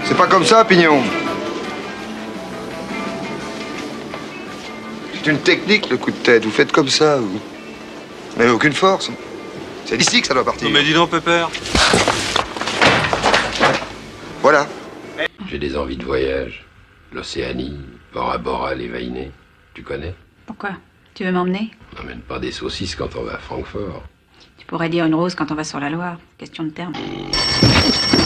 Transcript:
C'est pas comme ça, Pignon. C'est une technique, le coup de tête. Vous faites comme ça, vous. Vous n'avez aucune force. C'est d'ici que ça doit partir. Non mais dis donc, Pépère. Voilà. J'ai des envies de voyage. L'Océanie, Bora Bora, les Vainés. Tu connais? Pourquoi? Tu veux m'emmener? On n'emmène pas des saucisses quand on va à Francfort. Tu pourrais dire une rose quand on va sur la Loire. Question de terme.